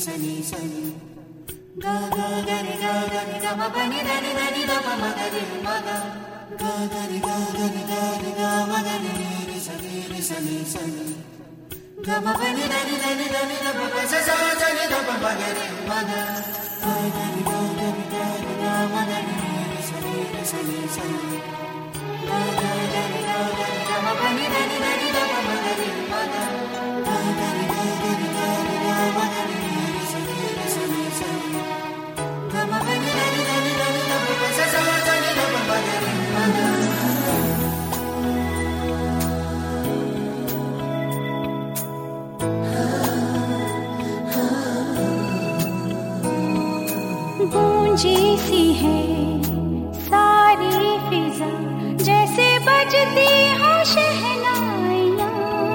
गूंजी सी है सारी फिजा जैसे बजती हो शहनाइयाँ,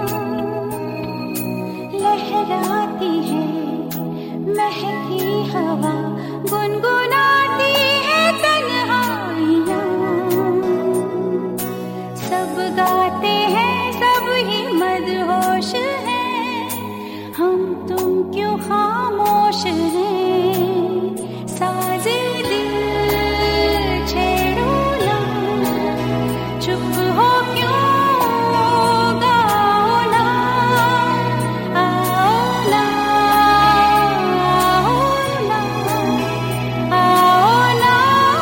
लहराती है महकी हवा, गुनगुनाती है तन्हाइयाँ। सब गाते हैं सब ही मदहोश हैं, हम तुम क्यों खामोश हैं। साजे दिल छेड़ो ना, चुप हो क्यों, गाओ ना, आओ ना, आओ ना, आओ ना,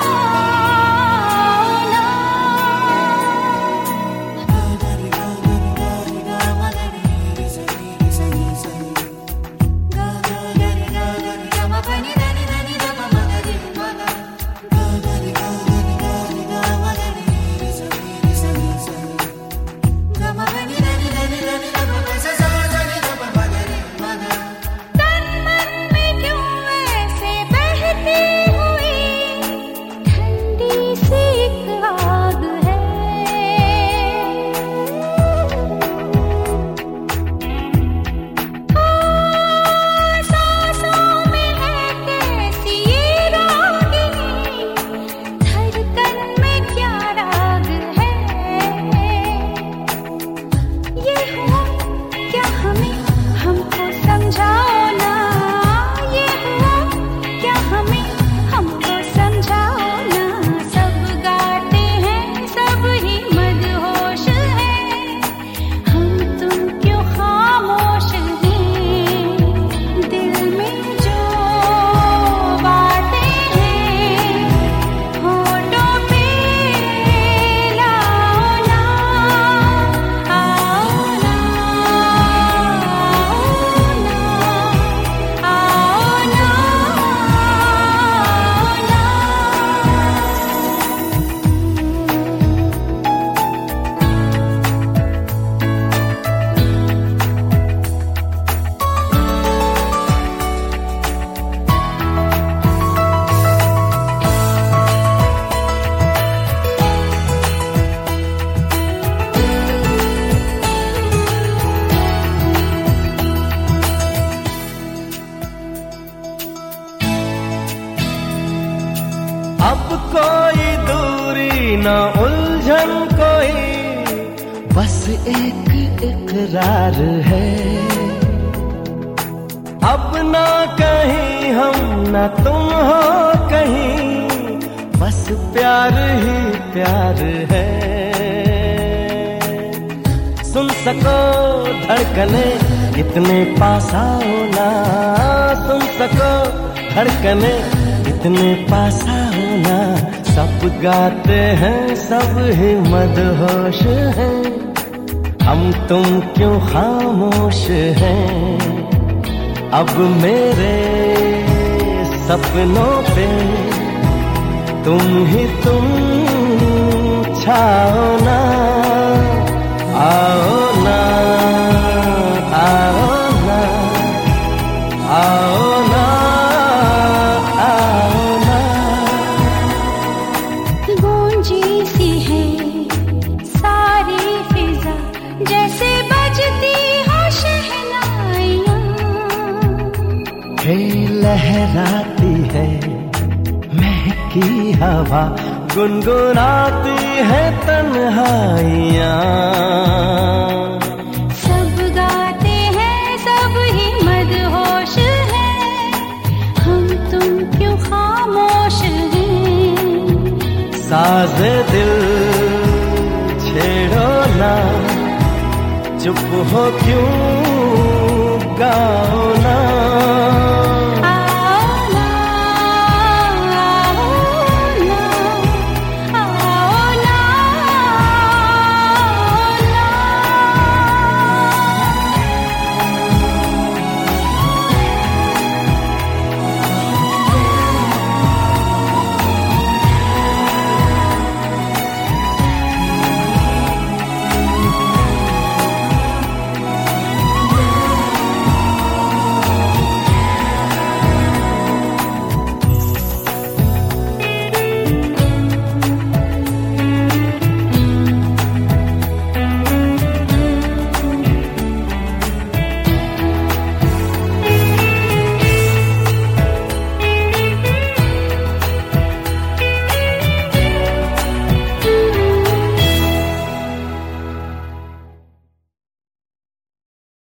अब कोई दूरी न उलझन कोई, बस एक इकरार है। अब ना कहीं हम न तुम हो कहीं, बस प्यार ही प्यार है। सुन सको धड़कने इतने पास आओ ना, सुन सको धड़कने इतने पास आओ ना। सब गाते हैं सब ही मदहोश हैं, हम तुम क्यों खामोश हैं। अब मेरे सपनों पे तुम ही तुम छाओ ना, आओ ना, आओ ना, आओ ना, आओ ना। गूंजी सी है सारी फिजा जैसे बजती हो शहनाइयाँ, हे लहराती है महकी हवा, गुनगुनाती है तन्हाइयाँ। सब गाते हैं सब ही मदहोश हैं, साज़े दिल छेड़ो ना, चुप हो क्यों गाओ